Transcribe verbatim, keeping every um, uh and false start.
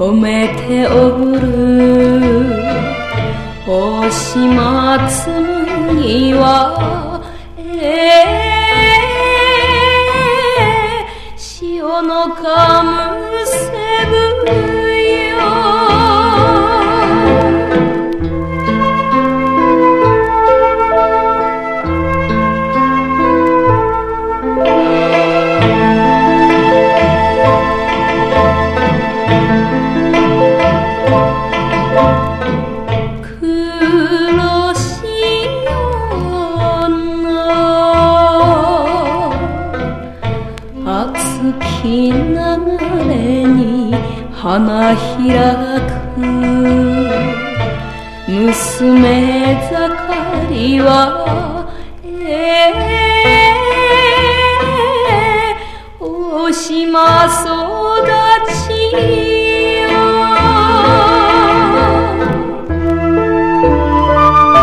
褒めておる。おしまつにはええ潮のかむせぶ熱き流れに花開く娘盛りはええ